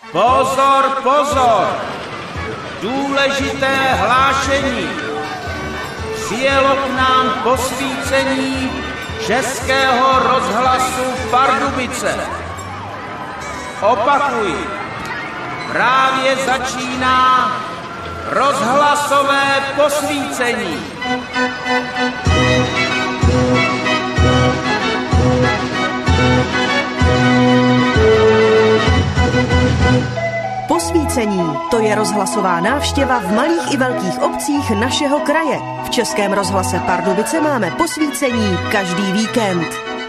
Pozor, pozor! Důležité hlášení! Přijelo k nám posvícení Českého rozhlasu Pardubice. Opakuji, právě začíná rozhlasové posvícení. Posvícení, to je rozhlasová návštěva v malých i velkých obcích našeho kraje. V Českém rozhlase Pardubice máme posvícení každý víkend.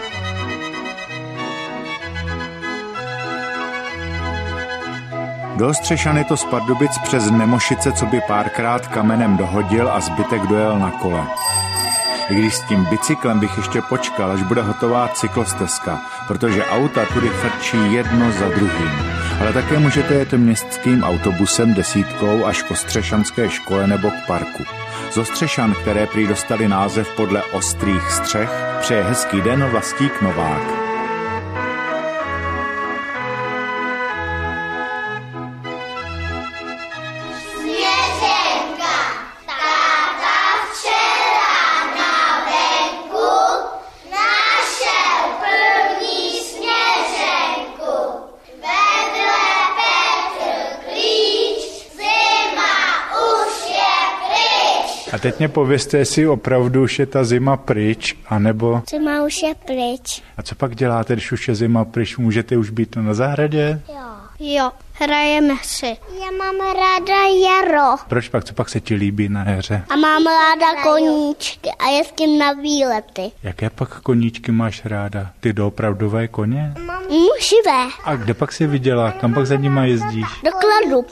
Do Ostřešany to z Pardubic přes Nemošice, co by párkrát kamenem dohodil a zbytek dojel na kole. I když s tím bicyklem bych ještě počkal, až bude hotová cyklostezka, protože auta tudy frčí jedno za druhým. Ale také můžete jet městským autobusem 10 až k Ostřešanské škole nebo k parku. Z Ostřešan, které prý dostali název podle ostrých střech, přeje hezký den Vlastík Novák. A teď mě povězte, jestli opravdu už je ta zima pryč, anebo... Zima už je pryč. A co pak děláte, když už je zima pryč? Můžete už být na zahradě? Jo, hrajeme si. Já mám ráda jaro. Proč pak? Co pak se ti líbí na jaře? A mám ráda koníčky a jezdím na výlety. Jaké pak koníčky máš ráda? Ty doopravdové koně? Živé. A kde pak jsi viděla? Kam pak za nima jezdíš? Do Kladu.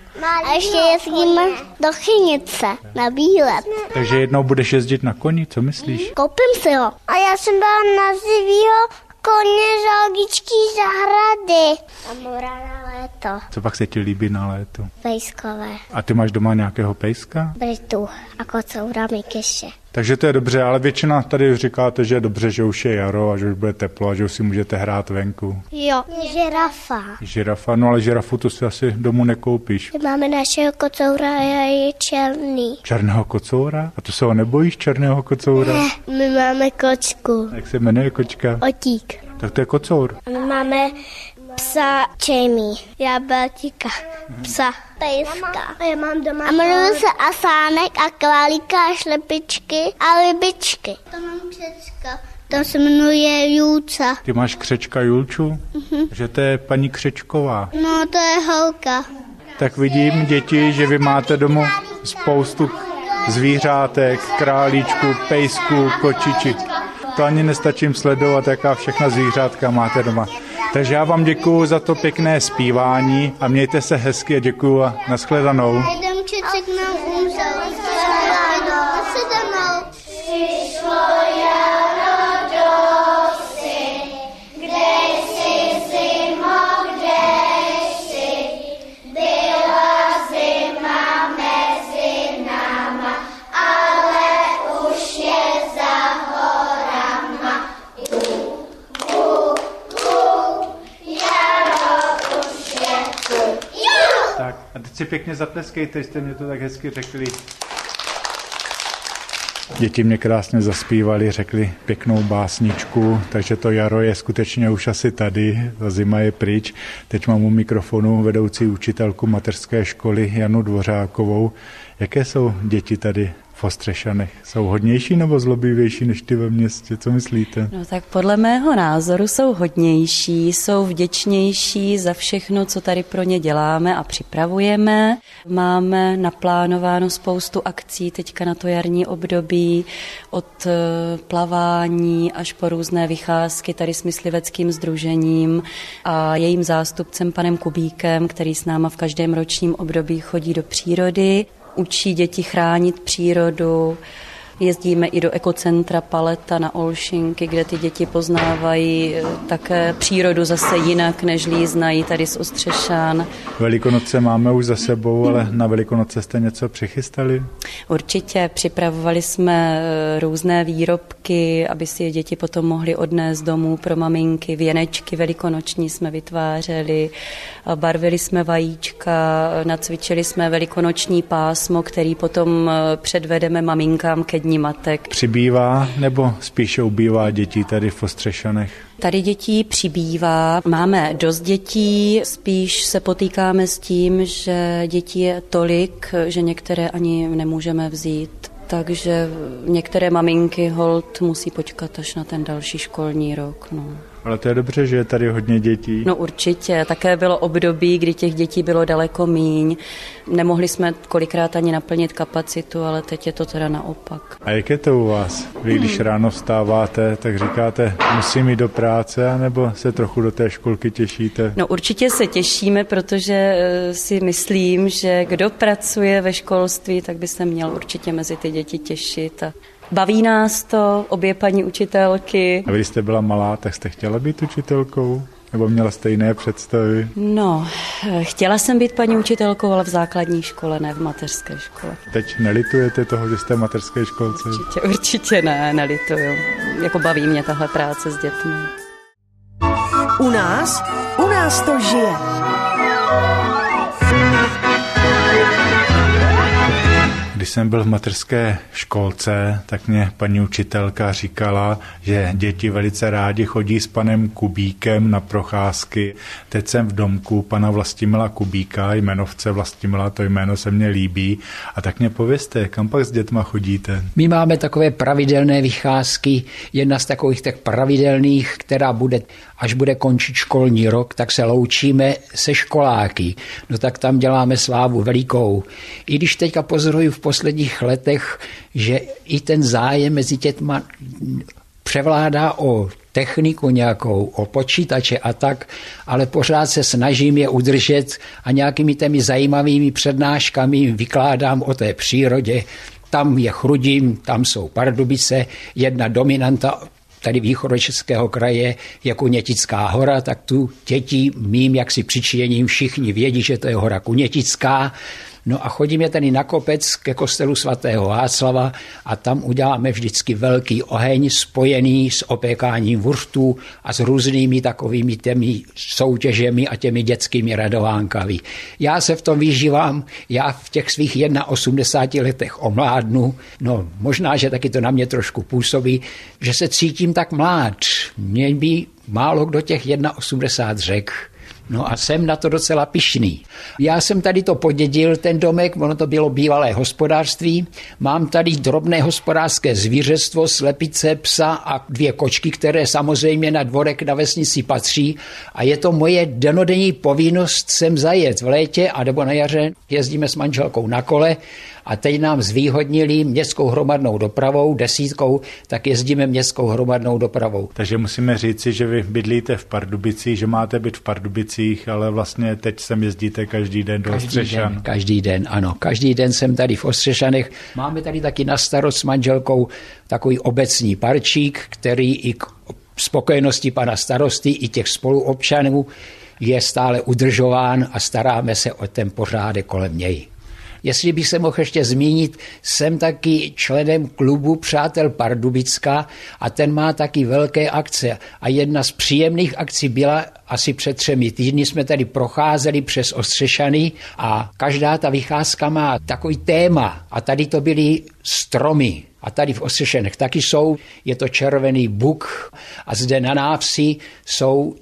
A ještě jezdíme do Chynice na výlet. Takže jednou budeš jezdit na koni, co myslíš? Koupím si ho. A já jsem byla na zivýho koně zoologické zahrady. A mám ráda léto. Co pak se ti líbí na léto? Pejskové. A ty máš doma nějakého pejska? Britu a kocoura Mikyše. Takže to je dobře, ale většina tady říkáte, že je dobře, že už je jaro a že už bude teplo a že už si můžete hrát venku. Jo, žirafa. Žirafa, no ale žirafu to si asi domů nekoupíš. My máme našeho kocoura a je černý. Černého kocoura? A to se ho nebojíš, černého kocoura? Ne, my máme kočku. Jak se jmenuje kočka? Otík. Tak to je kocour. My máme psa Jamie, jábeltíka, psa, pejska. A já mám doma. A jmenuji se Asánek a Králíka a Šlepičky a Rybičky. To mám křečka. To se jmenuje Julca. Ty máš křečka Julču? Že to je paní Křečková. No, to je holka. Tak vidím, děti, že vy máte domů spoustu zvířátek, králíčku, pejsku, kočiček. To ani nestačím sledovat, jaká všechna zvířátka máte doma. Takže já vám děkuju za to pěkné zpívání a mějte se hezky a děkuju a nashledanou. Jeden křeček nám umřel. Přišlo jaro dosi, kde jsi zimo, kde jsi, byla zima mezi náma, ale už je za horama. Jaro už je tu. Tak a teď si pěkně zatleskejte, jste mě to tak hezky řekli. Děti mě krásně zaspívali, řekli pěknou básničku, takže to jaro je skutečně už asi tady, ta zima je pryč. Teď mám u mikrofonu vedoucí učitelku mateřské školy Janu Dvořákovou. Jaké jsou děti tady v Ostřešanech? Jsou hodnější nebo zlobivější než ty ve městě? Co myslíte? No tak podle mého názoru jsou hodnější, jsou vděčnější za všechno, co tady pro ně děláme a připravujeme. Máme naplánováno spoustu akcí teďka na to jarní období, od plavání až po různé vycházky tady s mysliveckým sdružením a jejím zástupcem panem Kubíkem, který s náma v každém ročním období chodí do přírody. Učí děti chránit přírodu, Jezdíme i do ekocentra Paleta na Olšinky, kde ty děti poznávají také přírodu zase jinak, než znají tady z Ostřešan. Velikonoce máme už za sebou, ale na Velikonoce jste něco přichystali? Určitě, připravovali jsme různé výrobky, aby si je děti potom mohly odnést domů pro maminky. Věnečky velikonoční jsme vytvářeli, barvili jsme vajíčka, nacvičili jsme velikonoční pásmo, který potom předvedeme maminkám ke Dni matek. Přibývá nebo spíše ubývá dětí tady v Ostřešanech? Tady dětí přibývá, máme dost dětí, spíš se potýkáme s tím, že dětí je tolik, že některé ani nemůžeme vzít. Takže některé maminky holt musí počkat až na ten další školní rok. No. Ale to je dobře, že je tady hodně dětí. No určitě, také bylo období, kdy těch dětí bylo daleko míň. Nemohli jsme kolikrát ani naplnit kapacitu, ale teď je to teda naopak. A jak je to u vás? Vy, když ráno vstáváte, tak říkáte, musím jít do práce, anebo se trochu do té školky těšíte? No určitě se těšíme, protože si myslím, že kdo pracuje ve školství, tak by se měl určitě mezi ty děti těšit. A baví nás to, obě paní učitelky. A vy, když jste byla malá, tak jste chtěla být učitelkou? Nebo měla stejné představy? No, chtěla jsem být paní učitelkou, ale v základní škole, ne v mateřské škole. Teď nelitujete toho, že jste v mateřské školce? Určitě ne, nelituju. Jako baví mě tahle práce s dětmi. U nás to žije. Když jsem byl v mateřské školce, tak mě paní učitelka říkala, že děti velice rádi chodí s panem Kubíkem na procházky. Teď jsem v domku pana Vlastimila Kubíka, jmenovce Vlastimila, to jméno se mně líbí. A tak mě povězte, kam pak s dětma chodíte? My máme takové pravidelné vycházky, jedna z takových tak pravidelných, která bude, až bude končit školní rok, tak se loučíme se školáky. No tak tam děláme slávu velikou. I když teďka pozoruju v posledních letech, že i ten zájem mezi dětma převládá o techniku nějakou, o počítače a tak, ale pořád se snažím je udržet a nějakými těmi zajímavými přednáškami vykládám o té přírodě. Tam je Chrudim, tam jsou Pardubice, jedna dominanta tady východočeského kraje je Kunětická hora, tak tu děti mým jaksi přičiněním všichni vědí, že to je hora Kunětická. No a chodíme tady na kopec ke kostelu svatého Václava a tam uděláme vždycky velký oheň spojený s opékáním vurtů a s různými takovými těmi soutěžemi a těmi dětskými radovánkami. Já se v tom vyžívám, já v těch svých 81 letech omládnu, no možná, že taky to na mě trošku působí, že se cítím tak mlád. Mě by málo kdo těch 81 řekl. No a jsem na to docela pyšný. Já jsem tady to podědil, ten domek, ono to bylo bývalé hospodářství. Mám tady drobné hospodářské zvířectvo, slepice, psa a 2 kočky, které samozřejmě na dvorek na vesnici patří. A je to moje dennodenní povinnost sem zajet v létě a nebo na jaře. Jezdíme s manželkou na kole a teď nám zvýhodnili městskou hromadnou dopravou, 10, tak jezdíme městskou hromadnou dopravou. Takže musíme říci, že vy bydlíte v Pardubicích, že máte byt v Pardubicích, ale vlastně teď sem jezdíte každý den do Ostřešan. Každý den, ano. Každý den jsem tady v Ostřešanech. Máme tady taky na starost s manželkou takový obecní parčík, který i k spokojenosti pana starosty i těch spoluobčanů je stále udržován a staráme se o ten pořádek kolem něj. Jestli bych se mohl ještě zmínit, jsem taky členem klubu Přátel Pardubicka a ten má taky velké akce. A jedna z příjemných akcí byla asi před 3 týdny, jsme tady procházeli přes Ostřešany a každá ta vycházka má takový téma. A tady to byly stromy. A tady v Ostřešanech taky jsou, je to červený buk a zde na návsi jsou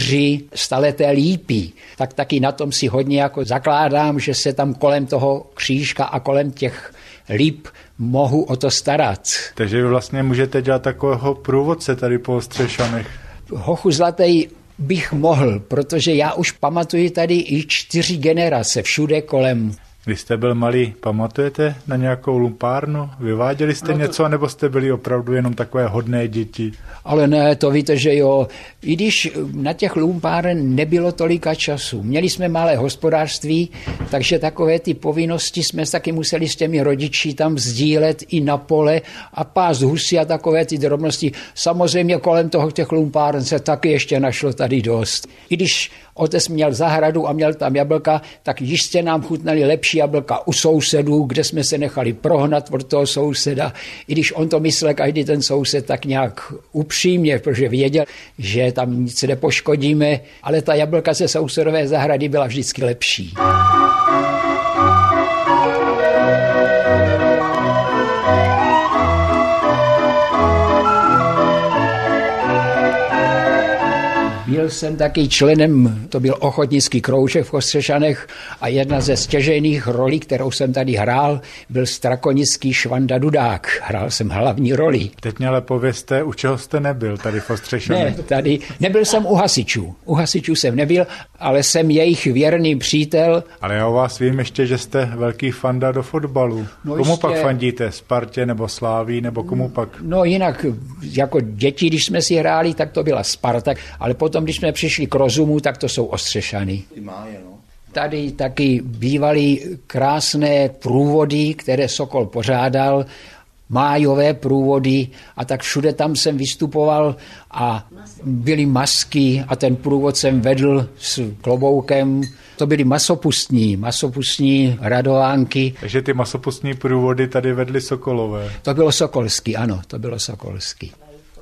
4 staleté lípy. Tak taky na tom si hodně jako zakládám, že se tam kolem toho křížka a kolem těch líp mohu o to starat. Takže vy vlastně můžete dělat takového průvodce tady po Ostřešanech. Hochu zlatý bych mohl, protože já už pamatuji tady i 4 generace všude kolem Když jste byl malý, pamatujete na nějakou lumpárnu? Vyváděli jste něco, nebo jste byli opravdu jenom takové hodné děti? Ale ne, to víte, že jo. I když na těch lumpáren nebylo tolika času. Měli jsme malé hospodářství, takže takové ty povinnosti jsme taky museli s těmi rodiči tam sdílet i na pole a pást husy a takové ty drobnosti. Samozřejmě kolem toho těch lumpáren se taky ještě našlo tady dost. I když otec měl zahradu a měl tam jablka, tak jistě nám chutnali lepší jablka u sousedů, kde jsme se nechali prohnat od toho souseda. I když on to myslel každý ten soused tak nějak upřímně, protože věděl, že tam nic nepoškodíme, ale ta jablka ze sousedové zahrady byla vždycky lepší. Byl jsem taky členem, to byl ochotnický kroužek v Ostřešanech a jedna ze stěžejných rolí, kterou jsem tady hrál, byl strakonický Švanda Dudák. Hrál jsem hlavní roli. Teď mě ale povězte, u čeho jste nebyl tady v Ostřešanech? Ne, tady nebyl jsem u hasičů. U hasičů jsem nebyl, ale jsem jejich věrný přítel. Ale já o vás vím ještě, že jste velký fanda do fotbalu. No komu pak fandíte? Spartě nebo Sláví nebo komu pak? No jinak, jako děti, když jsme si hráli, tak to byla Sparta, ale potom, když jsme přišli k rozumu, tak to jsou Ostřešany. Tady taky bývaly krásné průvody, které Sokol pořádal, májové průvody a tak všude tam jsem vystupoval a byly masky a ten průvod jsem vedl s kloboukem. To byly masopustní radovánky. Takže ty masopustní průvody tady vedly Sokolové. To bylo Sokolský, ano, to bylo Sokolský.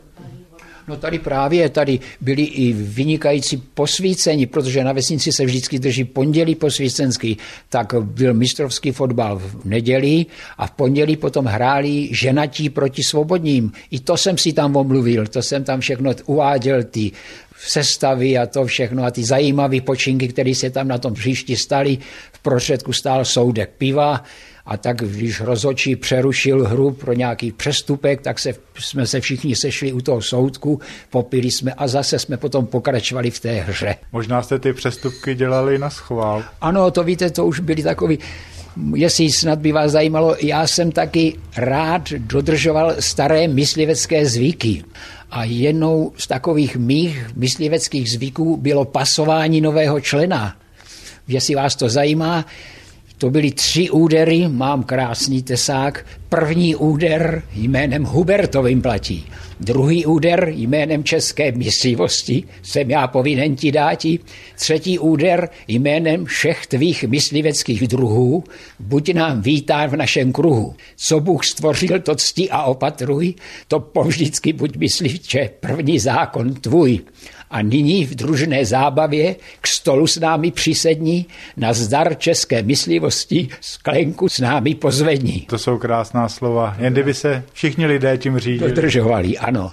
No tady byli i vynikající posvícení, protože na vesnici se vždycky drží pondělí posvícenský, tak byl mistrovský fotbal v neděli a v pondělí potom hráli ženatí proti svobodním. I to jsem si tam omluvil, to jsem tam všechno uváděl, ty sestavy a to všechno a ty zajímavé počinky, které se tam na tom příšti staly. V prostředku stál soudek piva. A tak, když rozhodčí přerušil hru pro nějaký přestupek, tak jsme se všichni sešli u toho soudku, popili jsme a zase jsme potom pokračovali v té hře. Možná jste ty přestupky dělali na schvál. Ano, to víte, to už byly takový, jestli snad by vás zajímalo, já jsem taky rád dodržoval staré myslivecké zvyky. A jednou z takových mých mysliveckých zvyků bylo pasování nového člena. Jestli vás to zajímá, to byly 3 údery, mám krásný tesák. První úder jménem Hubertovým platí. Druhý úder jménem České myslivosti, jsem já povinen ti dáti. Třetí úder jménem všech tvých mysliveckých druhů, buď nám vítán v našem kruhu. Co Bůh stvořil, to cti a opatruj, to povždycky buď myslivče, první zákon tvůj. A nyní v družné zábavě k stolu s námi přisední, na zdar české myslivosti sklenku s námi pozvední. To jsou krásná slova, jen kdyby se všichni lidé tím řídili. Dodržovali, ano.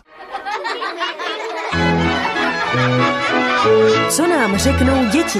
Co nám řeknou děti?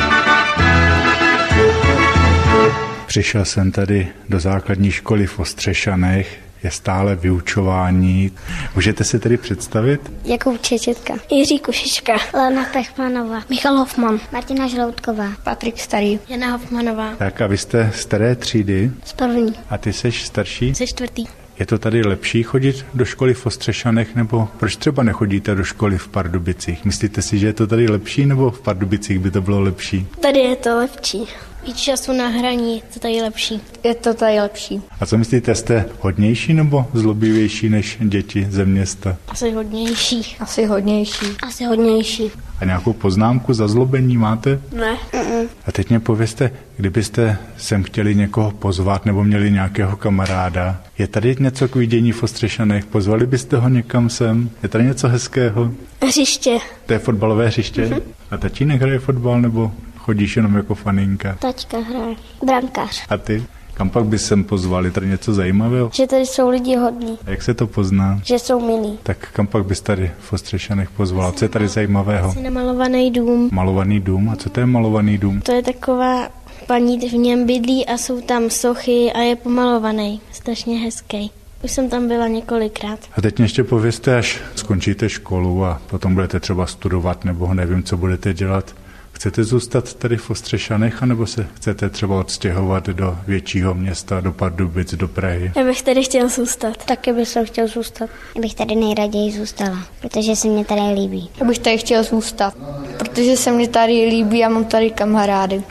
Přišel jsem tady do základní školy v Ostřešanech, je stále vyučování. Můžete si tedy představit? Jakub Čečetka, Jiří Kušička, Lena Pechmanová, Michal Hofman, Martina Žloutková, Patrik Starý, Jana Hofmanová. Tak a vy jste z které třídy? Z první. A ty seš starší? Ze 4. Je to tady lepší chodit do školy v Ostřešanech, nebo proč třeba nechodíte do školy v Pardubicích? Myslíte si, že je to tady lepší, nebo v Pardubicích by to bylo lepší? Tady je to lepší. Víc času na hraní, je to tady lepší. Je to tady lepší. A co myslíte, jste hodnější nebo zlobivější než děti ze města? Asi hodnější. Asi hodnější. Asi hodnější. A nějakou poznámku za zlobení máte? Ne. A teď mě povězte, kdybyste sem chtěli někoho pozvat nebo měli nějakého kamaráda, je tady něco k vidění v Ostřešanech? Pozvali byste ho někam sem? Je tady něco hezkého? Hřiště. To je fotbalové hřiště? A tatínek hraje fotbal nebo chodíš jenom jako faninka? Taťka hraje. Brankář. A ty? Kam pak by sem pozvali? Tady něco zajímavého? Že tady jsou lidi hodní. A jak se to pozná? Že jsou milí. Tak kam pak bys tady v Ostřešanech pozval? Co je tady zajímavého? Asi namalovaný dům. Malovaný dům? A co to je malovaný dům? To je taková paní, v něm bydlí a jsou tam sochy a je pomalovaný. Strašně hezký. Už jsem tam byla několikrát. A teď mě ještě povězte, až skončíte školu a potom budete třeba studovat nebo nevím, co budete dělat. Chcete zůstat tady v Ostřešanech, anebo se chcete třeba odstěhovat do většího města, do Pardubic, do Prahy? Já bych tady chtěl zůstat. Taky bych chtěl zůstat. Já bych tady nejraději zůstala, protože se mě tady líbí. Já bych tady chtěl zůstat, protože se mě tady líbí a mám tady kamarády.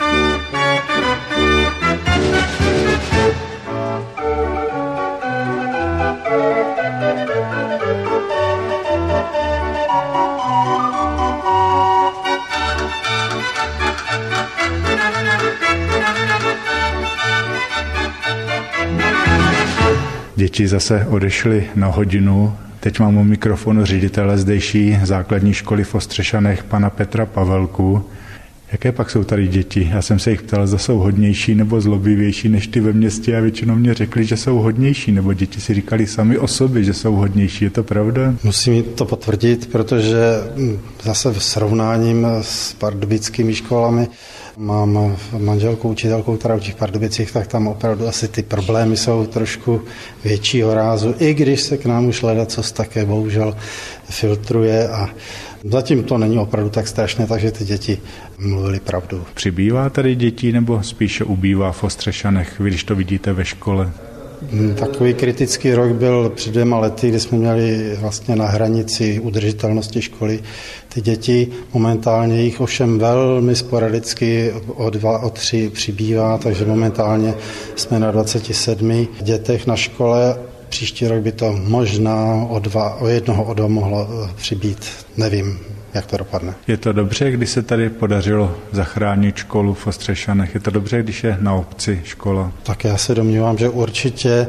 Děti zase odešly na hodinu. Teď mám u mikrofonu ředitele zdejší základní školy v Ostřešanech, pana Petra Pavelku. Jaké pak jsou tady děti? Já jsem se jich ptal, zda jsou hodnější nebo zlobivější než ty ve městě a většinou mě řekli, že jsou hodnější, nebo děti si říkali sami o sobě, že jsou hodnější. Je to pravda? Musím to potvrdit, protože zase v srovnáním s pardubickými školami mám manželku, učitelku, která učí v Pardubicích, tak tam opravdu asi ty problémy jsou trošku většího rázu, i když se k nám už ledacos také bohužel filtruje a zatím to není opravdu tak strašné, takže ty děti mluvily pravdu. Přibývá tady dětí nebo spíše ubývá v Ostřešanech, když to vidíte ve škole? Takový kritický rok byl před 2 lety, kdy jsme měli vlastně na hranici udržitelnosti školy ty děti. Momentálně jich ovšem velmi sporadicky o 2, o 3 přibývá, takže momentálně jsme na 27 dětech na škole. Příští rok by to možná o 1 mohlo přibýt, nevím, jak to dopadne. Je to dobře, když se tady podařilo zachránit školu v Ostřešanech? Je to dobře, když je na obci škola? Tak já se domnívám, že určitě.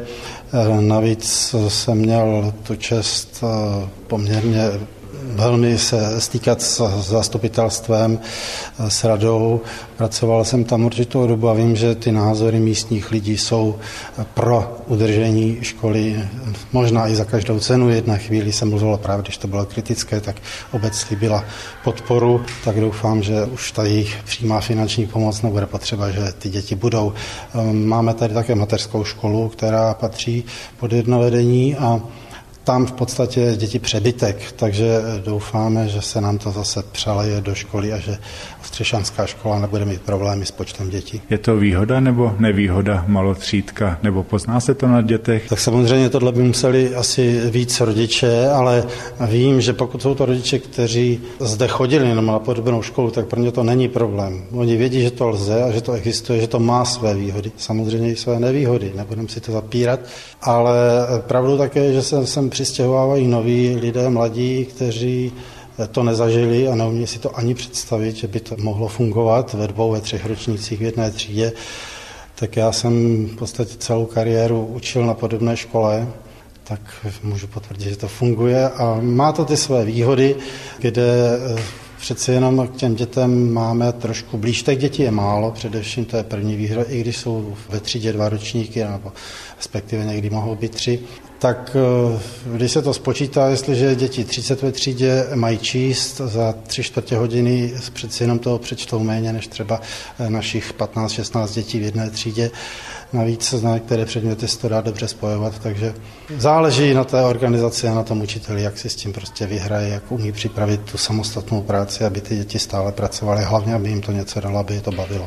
Navíc jsem měl tu čest poměrně velmi se stýkat s zastupitelstvem, s radou. Pracoval jsem tam určitou dobu a vím, že ty názory místních lidí jsou pro udržení školy, možná i za každou cenu. Jedna chvíli se mluvilo právě, když to bylo kritické, tak obec slíbila podporu, tak doufám, že už ta jejich přímá finanční pomoc nebude potřeba, že ty děti budou. Máme tady také mateřskou školu, která patří pod jedno vedení a tam v podstatě děti přebytek, takže doufáme, že se nám to zase přeleje do školy a že Ostřešanská škola nebude mít problémy s počtem dětí. Je to výhoda nebo nevýhoda malotřídka, nebo pozná se to na dětech? Tak samozřejmě tohle by museli asi víc rodiče, ale vím, že pokud jsou to rodiče, kteří zde chodili jenom na podobnou školu, tak pro ně to není problém. Oni vědí, že to lze a že to existuje, že to má své výhody. Samozřejmě i své nevýhody, nebudeme si to zapírat, ale pravdou také, že se přistěhovávají noví lidé, mladí, kteří to nezažili a neumí si to ani představit, že by to mohlo fungovat ve 2, ve 3 ročnících v jedné třídě. Tak já jsem v podstatě celou kariéru učil na podobné škole, tak můžu potvrdit, že to funguje a má to ty své výhody, kde přece jenom k těm dětem máme trošku blíž. Těch dětí je málo, především to je první výhoda, i když jsou ve třídě 2 ročníky, nebo respektive někdy mohou být 3, tak když se to spočítá, jestliže děti 30 ve třídě mají číst, za 3/4 hodiny přeci jenom toho přečtou méně než třeba našich 15-16 dětí v jedné třídě. Navíc na některé předměty se to dá dobře spojovat, takže záleží na té organizaci a na tom učiteli, jak si s tím prostě vyhraje, jak umí připravit tu samostatnou práci, aby ty děti stále pracovaly, hlavně aby jim to něco dalo, aby je to bavilo.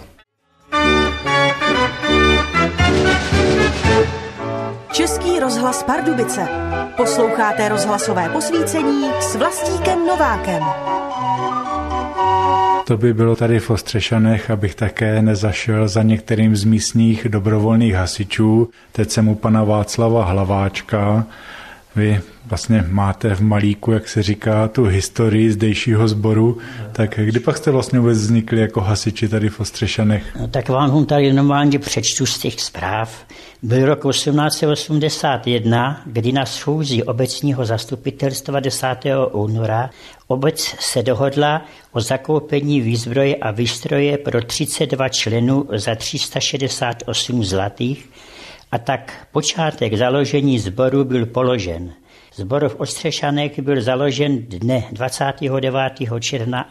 Český rozhlas Pardubice. Posloucháte rozhlasové posvícení s Vlastíkem Novákem. To by bylo tady v Ostřešanech, abych také nezašel za některým z místních dobrovolných hasičů. Teď jsem u pana Václava Hlaváčka. Vy vlastně máte v malíku, jak se říká, tu historii zdejšího sboru. Tak kdy pak jste vlastně vůbec vznikli jako hasiči tady v Ostřešanech? No, tak vám tady normálně přečtu z těch zpráv. Byl rok 1881, kdy na schůzi obecního zastupitelstva 10. února obec se dohodla o zakoupení výzbroje a výstroje pro 32 členů za 368 zlatých a tak počátek založení sboru byl položen. Sbor v Ostřešanech byl založen dne 29. června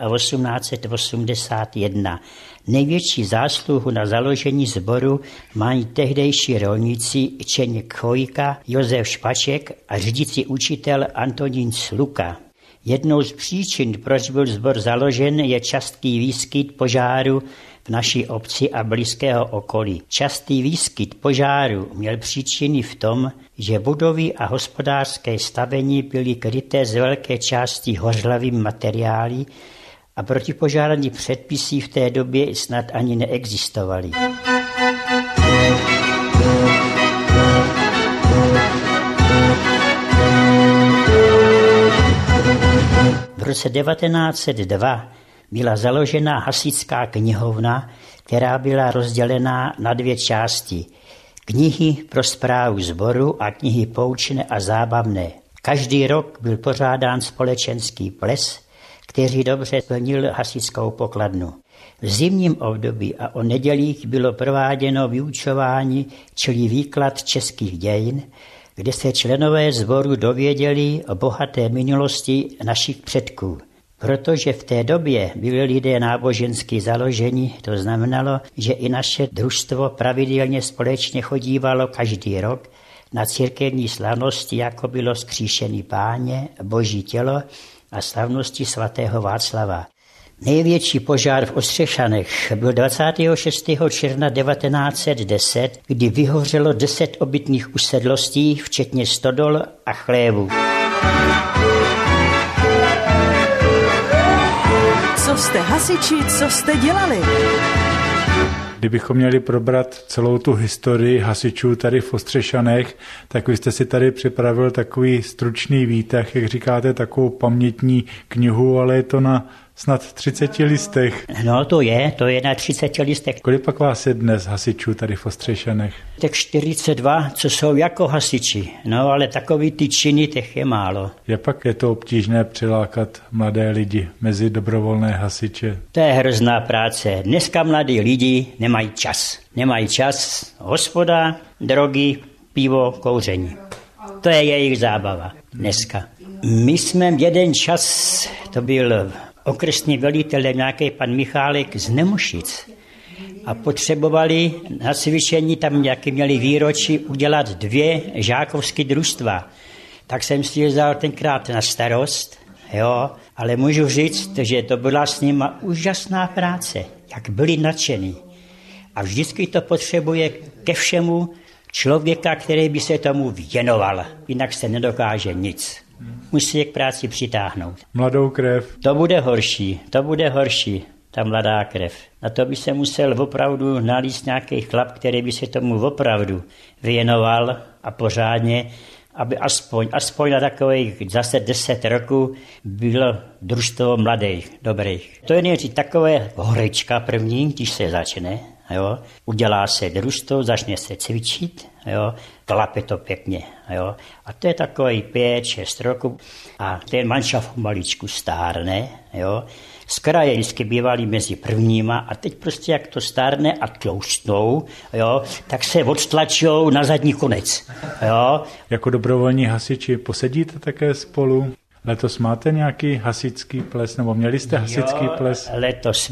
1881. Největší zásluhu na založení sboru mají tehdejší rolníci Čeněk Chojka, Josef Špaček a řídící učitel Antonín Sluka. Jednou z příčin, proč byl sbor založen, je častý výskyt požáru v naší obci a blízkého okolí. Častý výskyt požáru měl příčiny v tom, že budovy a hospodářské stavení byly kryté z velké části hořlavým materiály a protipožární předpisy v té době snad ani neexistovaly. V roce 1902 byla založena hasičská knihovna, která byla rozdělená na 2 části. Knihy pro správu sboru a knihy poučné a zábavné. Každý rok byl pořádán společenský ples, který dobře plnil hasičskou pokladnu. V zimním období a o nedělích bylo prováděno vyučování, čili výklad českých dějin, kde se členové sboru dověděli o bohaté minulosti našich předků. Protože v té době byli lidé nábožensky založeni, to znamenalo, že i naše družstvo pravidelně společně chodívalo každý rok na církevní slavnosti, jako bylo Vzkříšený Páně, Boží tělo a slavnosti svatého Václava. Největší požár v Ostřešanech byl 26. června 1910, kdy vyhořelo 10 obytných usedlostí, včetně stodol a chlévů. Co jste hasiči, co jste dělali? Kdybychom měli probrat celou tu historii hasičů tady v Ostřešanech, tak vy jste si tady připravil takový stručný výtah, jak říkáte, takovou pamětní knihu, ale je to na snad 30 listech. No to je na 30 listech. Kolik pak vás je dnes hasičů tady v Ostřešanech? Tak 42, co jsou jako hasiči, no ale takový ty činy, těch je málo. Je to obtížné přilákat mladé lidi mezi dobrovolné hasiče? To je hrozná práce. Dneska mladí lidi nemají čas. Nemají čas, hospoda, drogy, pivo, kouření. To je jejich zábava dneska. My jsme jeden čas, to byl okresní velitel, nějaký pan Michálek z Nemošic. A potřebovali na cvičení, tam nějaký měli výročí, udělat 2 žákovské družstva. Tak jsem si je vzal tenkrát na starost, jo, ale můžu říct, že to byla s nima úžasná práce, jak byli nadšení. A vždycky to potřebuje ke všemu člověka, který by se tomu věnoval, jinak se nedokáže nic. Musí je k práci přitáhnout. Mladou krev. To bude horší, ta mladá krev. Na to by se musel opravdu nalíst nějaký chlap, který by se tomu opravdu věnoval a pořádně, aby aspoň na takových zase 10 roků bylo družstvo mladých, dobrých. To je nejdřív takové horečka první, když se začne. Jo, udělá se družstvo, začne se cvičit, jo, klape to pěkně. Jo, a to je takový 5-6 roků a ten manšaft maličku stárne. Jo. Z kraje vždycky bývali mezi prvníma a teď prostě jak to stárne a tloustnou, jo, tak se odstlačou na zadní konec. Jo. Jako dobrovolní hasiči posedíte také spolu? Letos máte nějaký hasičský ples, nebo měli jste hasičský ples? Letos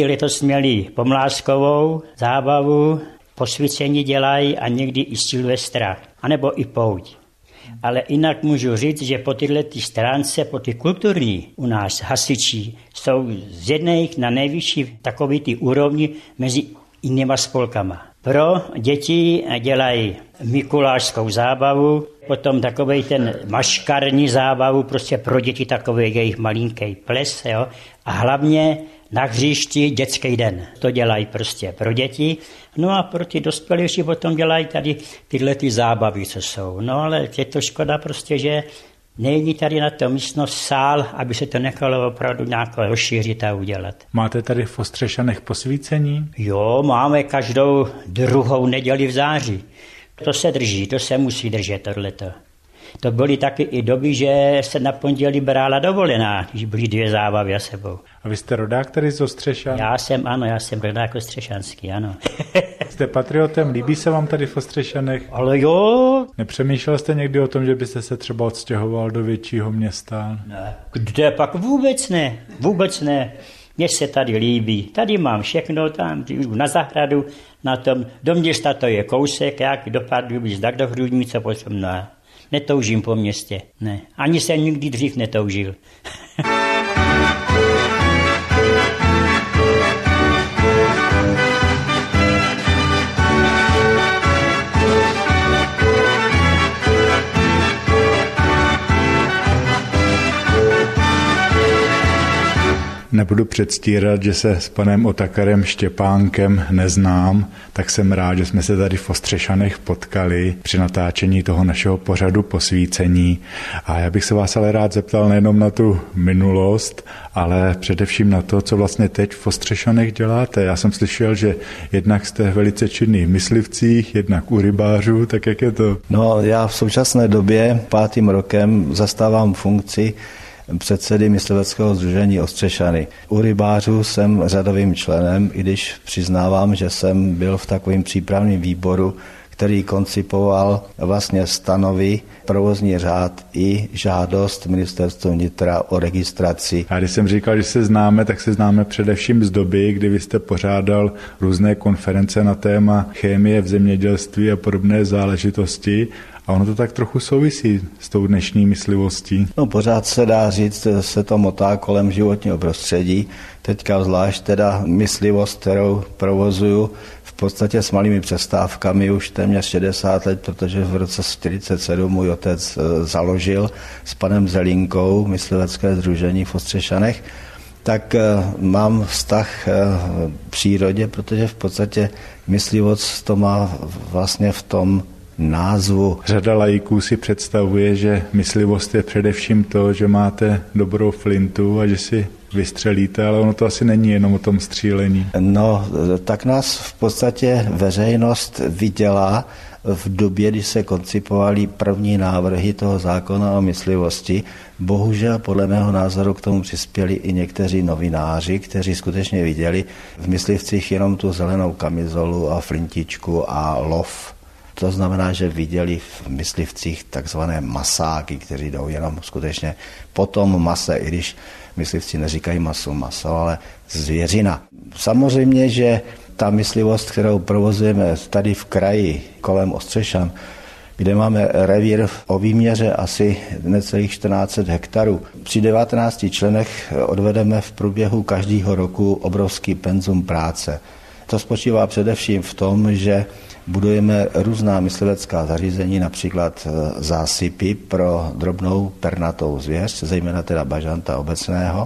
měli pomláskovou zábavu, posvícení dělají a někdy i Silvestra, anebo i pouť. Ale jinak můžu říct, že po tyhle stránce, po ty kulturní u nás hasiči jsou z jedných na nejvyšší takový ty úrovni mezi jinýma spolkama. Pro děti dělají mikulášskou zábavu, potom takovej ten maškarní zábavu, prostě pro děti takový jejich malinký ples, jo? A hlavně na hřišti dětský den. To dělají prostě pro děti. No a pro ty dospělejší potom dělají tady tyhle ty zábavy, co jsou. No ale je to škoda prostě, že není tady na to místnost sál, aby se to nechalo opravdu nějak rozšířit a udělat. Máte tady v Ostřešanech posvícení? Jo, máme každou 2. neděli v září. To se drží, to se musí držet tohleto. To byly taky i doby, že se na pondělí brala dovolená, když byly 2 zábavy a sebou. A vy jste rodák tady z Ostřešan? Já jsem rodák ostřešanský, ano. Jste patriotem, líbí se vám tady v Ostřešanech? Ale jo. Nepřemýšlel jste někdy o tom, že byste se třeba odstěhoval do většího města? Ne. Kde pak? Vůbec ne. Mně se tady líbí. Tady mám všechno, tam na zahradu, na tom. Do města to je kousek, jak do Pardubic, tak do Hrudnice, potom ne. netoužím po městě. Ne. Ani jsem nikdy dřív netoužil. Nebudu předstírat, že se s panem Otakarem Štěpánkem neznám, tak jsem rád, že jsme se tady v Ostřešanech potkali při natáčení toho našeho pořadu Posvícení. A já bych se vás ale rád zeptal nejenom na tu minulost, ale především na to, co vlastně teď v Ostřešanech děláte. Já jsem slyšel, že jednak jste velice činný v myslivcích, jednak u rybářů, tak jak je to? No, já v současné době 5. rokem zastávám funkci předsedy mysliveckého sdružení Ostřešany. U rybářů jsem řadovým členem, i když přiznávám, že jsem byl v takovém přípravném výboru, který koncipoval vlastně stanovy, provozní řád i žádost ministerstva vnitra o registraci. A když jsem říkal, že se známe, tak se známe především z doby, kdy vy jste pořádal různé konference na téma chemie v zemědělství a podobné záležitosti. A ono to tak trochu souvisí s tou dnešní myslivostí. No pořád se dá říct, se to motá kolem životního prostředí. Teďka zvlášť teda myslivost, kterou provozuju v podstatě s malými přestávkami už téměř 60 let, protože v roce 1947 můj otec založil s panem Zelinkou myslivecké sdružení v Ostřešanech. Tak mám vztah k přírodě, protože v podstatě myslivost to má vlastně v tom názvu. Řada laiků si představuje, že myslivost je především to, že máte dobrou flintu a že si vystřelíte, ale ono to asi není jenom o tom střílení. No, tak nás v podstatě veřejnost viděla v době, kdy se koncipovaly první návrhy toho zákona o myslivosti. Bohužel podle mého názoru k tomu přispěli i někteří novináři, kteří skutečně viděli v myslivcích jenom tu zelenou kamizolu a flintičku a lov. To znamená, že viděli v myslivcích takzvané masáky, kteří jdou jenom skutečně po tom mase, i když myslivci neříkají maso, ale zvěřina. Samozřejmě, že ta myslivost, kterou provozujeme tady v kraji kolem Ostřešan, kde máme revír o výměře asi necelých 1400 hektarů. Při 19 členech odvedeme v průběhu každého roku obrovský penzum práce. To spočívá především v tom, že budujeme různá myslivecká zařízení, například zásypy pro drobnou pernatou zvěř, zejména teda bažanta obecného.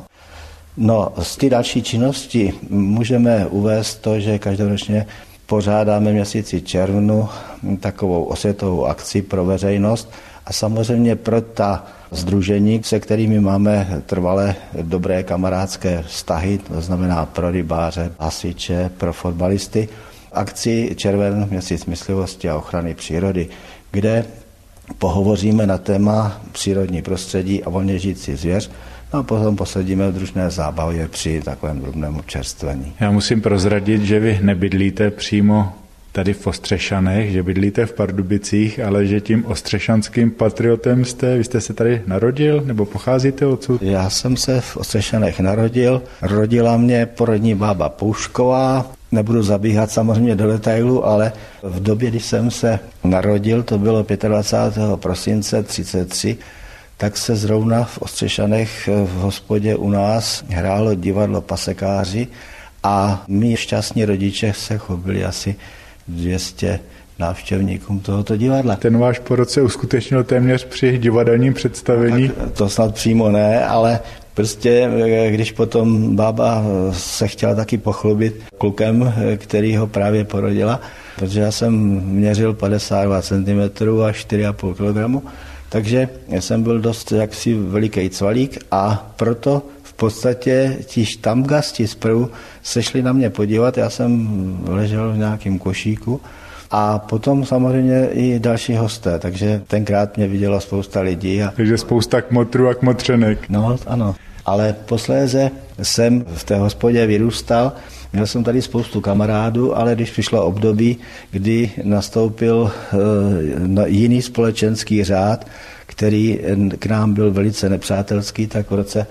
No, z té další činnosti můžeme uvést to, že každoročně pořádáme v měsíci červnu takovou osvětovou akci pro veřejnost a samozřejmě pro ta sdružení, se kterými máme trvalé dobré kamarádské vztahy, to znamená pro rybáře, hasiče, pro fotbalisty, akci Červen, měsíc myslivosti a ochrany přírody, kde pohovoříme na téma přírodní prostředí a volně žijící zvěř, no a potom posedíme v družné zábavě při takovém drobném občerstvení. Já musím prozradit, že vy nebydlíte přímo tady v Ostřešanech, že bydlíte v Pardubicích, ale že tím ostřešanským patriotem jste. Vy jste se tady narodil nebo pocházíte odsud? Já jsem se v Ostřešanech narodil. Rodila mě porodní bába Poušková. Nebudu zabíhat samozřejmě do detailu, ale v době, kdy jsem se narodil, to bylo 25. prosince 1933, tak se zrovna v Ostřešanech v hospodě u nás hrálo divadlo Pasekáři a my šťastní rodiče se chopili asi 200 návštěvníkům tohoto divadla. Ten váš porod se uskutečnil téměř při divadelním představení? No, to snad přímo ne, ale prostě, když potom bába se chtěla taky pochlubit klukem, který ho právě porodila, protože já jsem měřil 52 cm a 4,5 kg, takže jsem byl dost jaksi veliký cvalík a proto v podstatě ti štamgasti zprvu sešli na mě podívat, já jsem ležel v nějakém košíku a potom samozřejmě i další hosté, takže tenkrát mě vidělo spousta lidí. Takže spousta kmotrů a kmotřenek. No, ano. Ale posléze jsem v té hospodě vyrůstal, měl jsem tady spoustu kamarádů, ale když přišlo období, kdy nastoupil jiný společenský řád, který k nám byl velice nepřátelský, tak v roce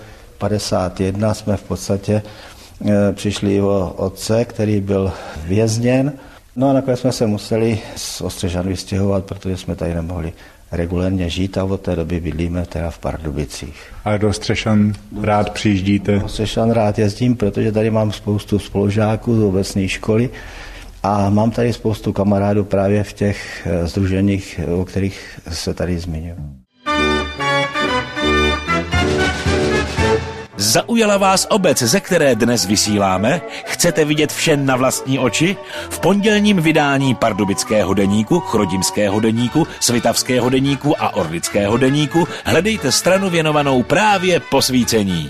51 jsme v podstatě přišli o otce, který byl vězněn. No a nakonec jsme se museli z Ostřežan vystěhovat, protože jsme tady nemohli regulérně žít a od té doby bydlíme teda v Pardubicích. Ale do Střešan rád přijíždíte? Do Střešan rád jezdím, protože tady mám spoustu spolužáků z obecné školy a mám tady spoustu kamarádů právě v těch sdruženích, o kterých se tady zmiňuji. Zaujala vás obec, ze které dnes vysíláme? Chcete vidět vše na vlastní oči? V pondělním vydání Pardubického deníku, Chrudimského deníku, Svitavského deníku a Orlického deníku hledejte stranu věnovanou právě posvícení.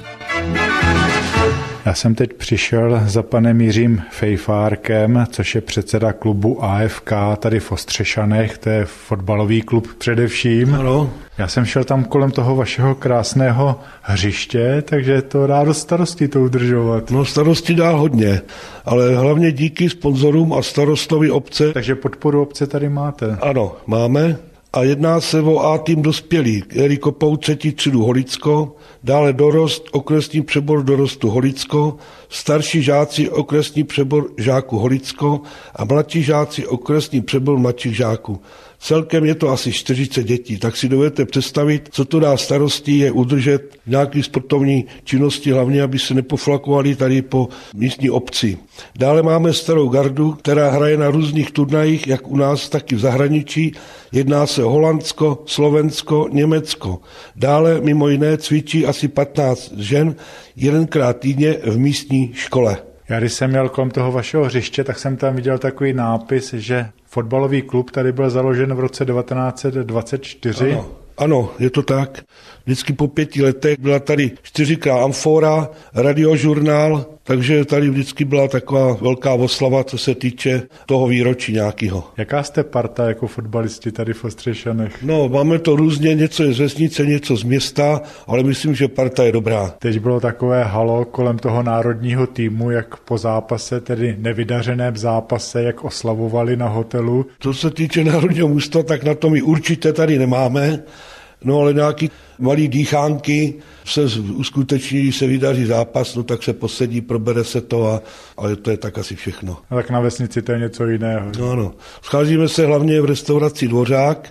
Já jsem teď přišel za panem Jiřím Fejfárkem, což je předseda klubu AFK tady v Ostřešanech, to je fotbalový klub především. Ano. Já jsem šel tam kolem toho vašeho krásného hřiště, takže to dá dost starostí to udržovat. No starosti dá hodně, ale hlavně díky sponzorům a starostovi obce. Takže podporu obce tady máte? Ano, máme. A jedná se o A tým dospělí, Eli Kopou 3. třídu Holicko, dále dorost, okresní přebor dorostu Holicko, starší žáci okresní přebor žáků Holicko a mladší žáci okresní přebor mladších žáků. Celkem je to asi 40 dětí, tak si dovedete představit, co to dá starostí je udržet nějaký sportovní činnosti, hlavně aby se nepoflakovali tady po místní obci. Dále máme starou gardu, která hraje na různých turnajích, jak u nás, tak i v zahraničí. Jedná se o Holandsko, Slovensko, Německo. Dále mimo jiné cvičí asi 15 žen 1krát týdně v místní škole. Já když jsem měl kolem toho vašeho hřiště, tak jsem tam viděl takový nápis, že fotbalový klub tady byl založen v roce 1924. Ano, je to tak. Vždycky po 5 letech byla tady 4krát amfora, radiožurnál, takže tady vždycky byla taková velká oslava, co se týče toho výročí nějakého. Jaká jste parta jako fotbalisti tady v Ostřešanech? No, máme to různě, něco je z vesnice, něco z města, ale myslím, že parta je dobrá. Teď bylo takové halo kolem toho národního týmu, jak po zápase, tedy nevydařeném zápase, jak oslavovali na hotelu. Co se týče národního mužstva, tak na to my určitě tady nemáme. No ale nějaký malý dýchánky se uskuteční, když se vydaří zápas, no tak se posedí, probere se to, ale to je tak asi všechno. A tak na vesnici to je něco jiného. No ano. Scházíme se hlavně v restauraci Dvořák,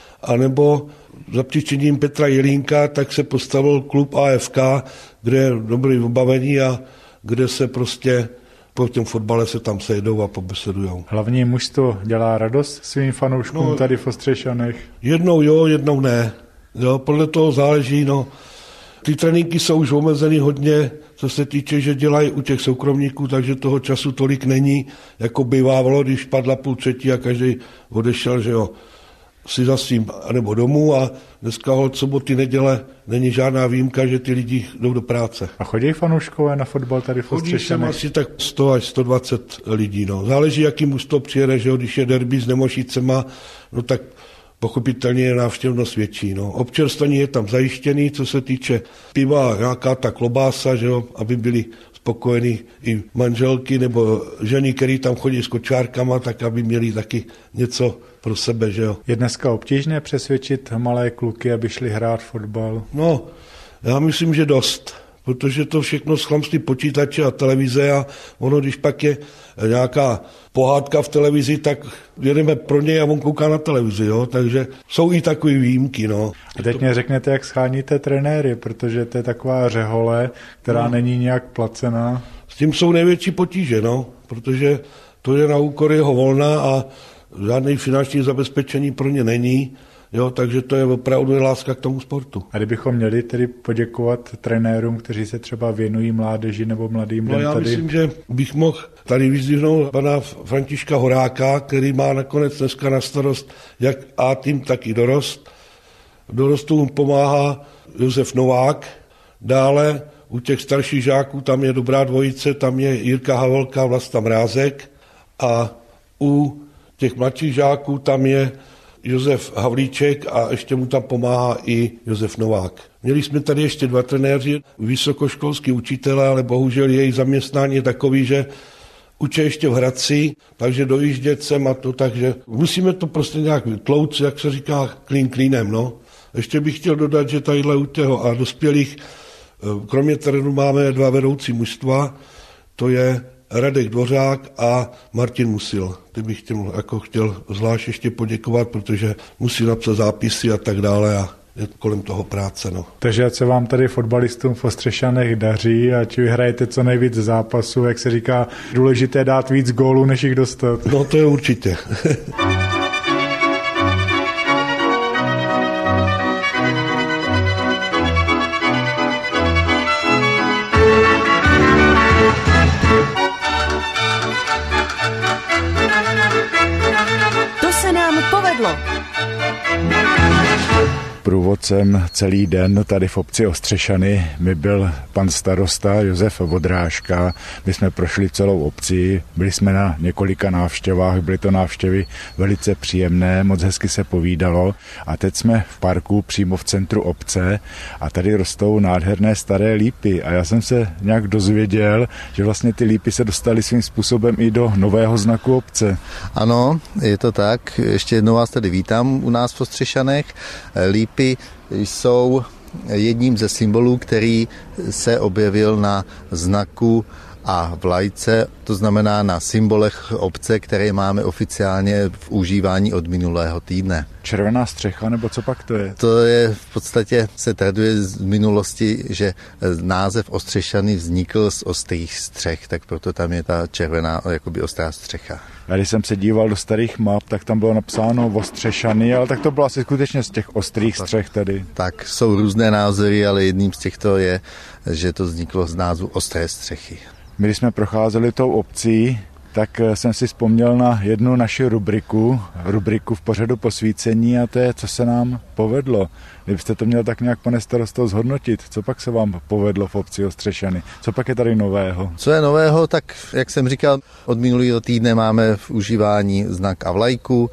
anebo za příčiněním Petra Jelínka, tak se postavil klub AFK, kde je dobrý vybavení a kde se prostě po tom fotbale se tam sejdou a pobesedujou. Hlavní mužstvo dělá radost svým fanouškům tady v Ostřešanech? Jednou jo, jednou ne. Jo, podle toho záleží, no. Ty tréninky jsou už omezený hodně, co se týče, že dělají u těch soukromníků, takže toho času tolik není, jako bývávalo, když padla 2:30 a každý odešel, že jo, si za svým, nebo domů a dneska od soboty, neděle není žádná výjimka, že ty lidi jdou do práce. A chodí fanouškové na fotbal tady v Ostřešanech? Chodí sem asi tak 100 až 120 lidí, no. Záleží, jaký mužstvo přijede, že jo, když je derby s Nemošicema, no tak pochopitelně je návštěvnost větší. No. Občerstvení je tam zajištěný, co se týče piva, nějaká ta klobása, že jo, aby byli spokojení i manželky nebo ženy, který tam chodí s kočárkama, tak aby měli taky něco pro sebe, že jo. Je dneska obtížné přesvědčit malé kluky, aby šli hrát fotbal? No, já myslím, že dost, protože to všechno schlamství počítače a televize a ono, když pak je nějaká pohádka v televizi, tak jedeme pro něj a on kouká na televizi, jo? Takže jsou i takové výjimky. No. A teď mě řeknete, jak sháníte trenéry, protože to je taková řehole, která není nějak placená. S tím jsou největší potíže, no, protože to je na úkor jeho volna a žádný finanční zabezpečení pro ně není. Jo, takže to je opravdu láska k tomu sportu. A kdybychom měli tedy poděkovat trenérům, kteří se třeba věnují mládeži nebo mladým lidem já tady? Myslím, že bych mohl tady vyzdvihnout pana Františka Horáka, který má nakonec dneska na starost jak A tým, tak i dorost. Dorostům pomáhá Josef Novák. Dále u těch starších žáků tam je dobrá dvojice, tam je Jirka Havelka, Vlasta Mrázek a u těch mladších žáků tam je Josef Havlíček a ještě mu tam pomáhá i Josef Novák. Měli jsme tady ještě 2 trenéři, vysokoškolský učitele, ale bohužel jejich zaměstnání je takový, že učí ještě v Hradci, takže dojíždět sem a to, takže musíme to prostě nějak tlouct, jak se říká, klín klínem, no. Ještě bych chtěl dodat, že tadyhle u těho a dospělých, kromě terénu máme 2 vedoucí mužstva, to je Radek Dvořák a Martin Musil. Ty bych chtěl zvlášť ještě poděkovat, protože musí napsat zápisy a tak dále a je kolem toho práce. No. Takže ať se vám tady fotbalistům v Ostřešanech daří, ať vyhrajete co nejvíc zápasů, jak se říká, důležité dát víc gólů, než jich dostat. No to je určitě. To se nám povedlo. Průvodcem celý den tady v obci Ostřešany mi byl pan starosta Josef Vodrážka. My jsme prošli celou obci, byli jsme na několika návštěvách, byly to návštěvy velice příjemné, moc hezky se povídalo a teď jsme v parku přímo v centru obce a tady rostou nádherné staré lípy a já jsem se nějak dozvěděl, že vlastně ty lípy se dostaly svým způsobem i do nového znaku obce. Ano, je to tak. Ještě jednou vás tady vítám u nás v Ostřešanech. Lípy jsou jedním ze symbolů, který se objevil na znaku a vlajce, to znamená na symbolech obce, které máme oficiálně v užívání od minulého týdne. Červená střecha, nebo co pak to je? To je v podstatě, se traduje z minulosti, že název Ostřešany vznikl z ostrých střech, tak proto tam je ta červená, jakoby ostrá střecha. A když jsem se díval do starých map, tak tam bylo napsáno Ostřešany, ale tak to bylo asi skutečně z těch ostrých střech tady. Tak jsou různé názory, ale jedním z těchto je, že to vzniklo z názvu ostré střechy. My, když jsme procházeli tou obcí, tak jsem si vzpomněl na jednu naši rubriku v pořadu posvícení a to je, co se nám povedlo. Kdybyste to měl tak nějak, pane starosto, zhodnotit, co pak se vám povedlo v obci Ostřešany? Co pak je tady nového? Co je nového, tak jak jsem říkal, od minulého týdne máme v užívání znak a vlajku.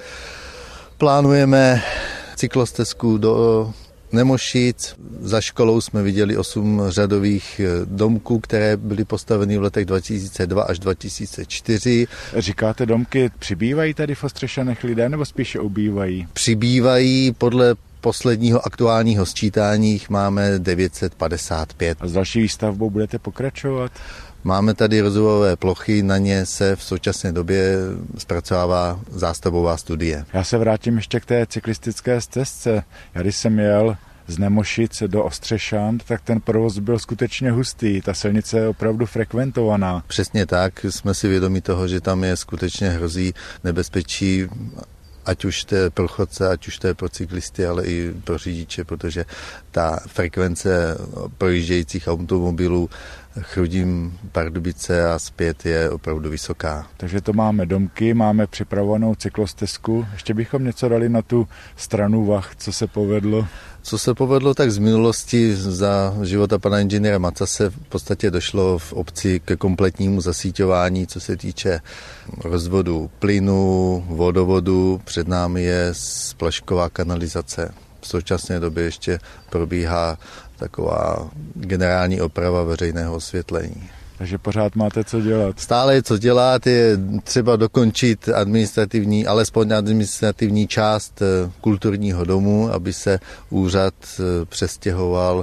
Plánujeme cyklostezku do Nemošic. Za školou jsme viděli 8 řadových domků, které byly postaveny v letech 2002 až 2004. Říkáte domky, přibývají tady v Ostřešanech lidé nebo spíše ubývají? Přibývají, podle posledního aktuálního sčítání jich máme 955. A s další výstavbou budete pokračovat? Máme tady rozvojové plochy, na ně se v současné době zpracovává zástavová studie. Já se vrátím ještě k té cyklistické stezce. Já když jsem jel z Nemošic do Ostřešan, tak ten provoz byl skutečně hustý. Ta silnice je opravdu frekventovaná. Přesně tak, jsme si vědomi toho, že tam je skutečně hrozí nebezpečí, ať už to je pro chodce, ať už to je pro cyklisty, ale i pro řidiče, protože ta frekvence projíždějících automobilů Chrudim, Pardubice a zpět je opravdu vysoká. Takže to máme domky, máme připravovanou cyklostezku. Ještě bychom něco dali na tu stranu vah, co se povedlo? Co se povedlo, tak z minulosti za života pana inženýra Macase v podstatě došlo v obci ke kompletnímu zasíťování, co se týče rozvodu plynu, vodovodu. Před námi je splašková kanalizace. V současné době ještě probíhá taková generální oprava veřejného osvětlení. Takže pořád máte co dělat. Stále je co dělat, je třeba dokončit alespoň administrativní část kulturního domu, aby se úřad přestěhoval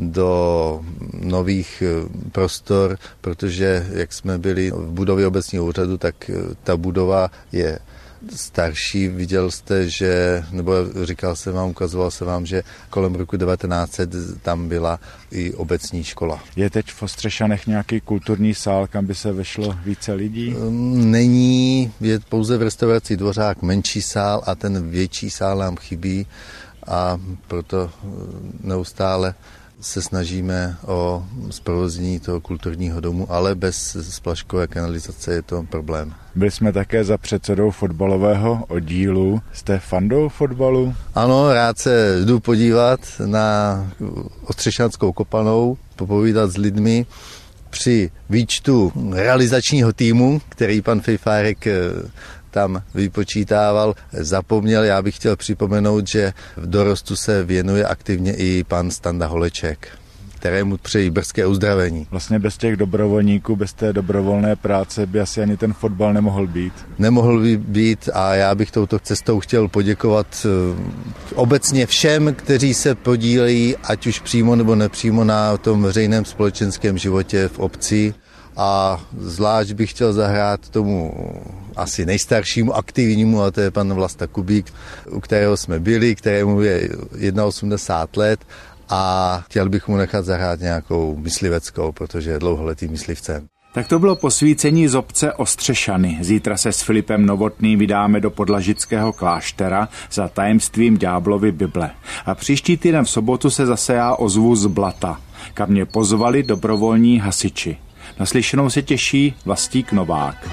do nových prostor, protože jak jsme byli v budově obecního úřadu, tak ta budova je starší. Viděl jste, nebo říkal jsem vám, ukazoval se vám, že kolem roku 1900 tam byla i obecní škola. Je teď v Ostřešanech nějaký kulturní sál, kam by se vešlo více lidí? Není, je pouze v restauraci Dvořák menší sál a ten větší sál nám chybí a proto neustále se snažíme o zprovoznění toho kulturního domu, ale bez splaškové kanalizace je to problém. Byli jsme také za předsedou fotbalového oddílu. Jste fandou fotbalu? Ano, rád se jdu podívat na Ostřešanskou kopanou, popovídat s lidmi. Při výčtu realizačního týmu, který pan Fejfárek tam vypočítával, zapomněl. Já bych chtěl připomenout, že v dorostu se věnuje aktivně i pan Standa Holeček, kterému přeji brzké uzdravení. Vlastně bez těch dobrovolníků, bez té dobrovolné práce by asi ani ten fotbal nemohl být. Nemohl by být a já bych touto cestou chtěl poděkovat obecně všem, kteří se podílejí, ať už přímo nebo nepřímo na tom veřejném společenském životě v obci. a zvlášť bych chtěl zahrát tomu asi nejstaršímu aktivnímu, a to je pan Vlasta Kubík, u kterého jsme byli, kterému je 81 let a chtěl bych mu nechat zahrát nějakou mysliveckou, protože je dlouholetým myslivcem. Tak to bylo posvícení z obce Ostřešany. Zítra se s Filipem Novotným vydáme do Podlažického kláštera za tajemstvím Ďáblovy Bible. A příští týden v sobotu se zase já ozvu z Blata, kam mě pozvali dobrovolní hasiči. Naslyšenou se těší Vlastík Novák.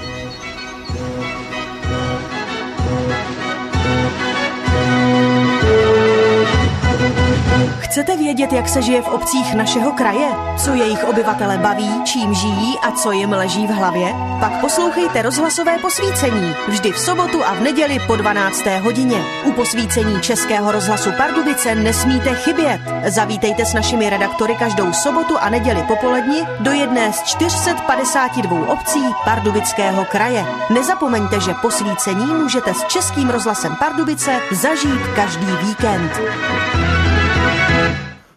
Chcete vědět, jak se žije v obcích našeho kraje? Co jejich obyvatele baví, čím žijí a co jim leží v hlavě? Pak poslouchejte rozhlasové posvícení. Vždy v sobotu a v neděli po 12. hodině. U posvícení Českého rozhlasu Pardubice nesmíte chybět. Zavítejte s našimi redaktory každou sobotu a neděli popoledni do jedné z 452 obcí Pardubického kraje. Nezapomeňte, že posvícení můžete s Českým rozhlasem Pardubice zažít každý víkend.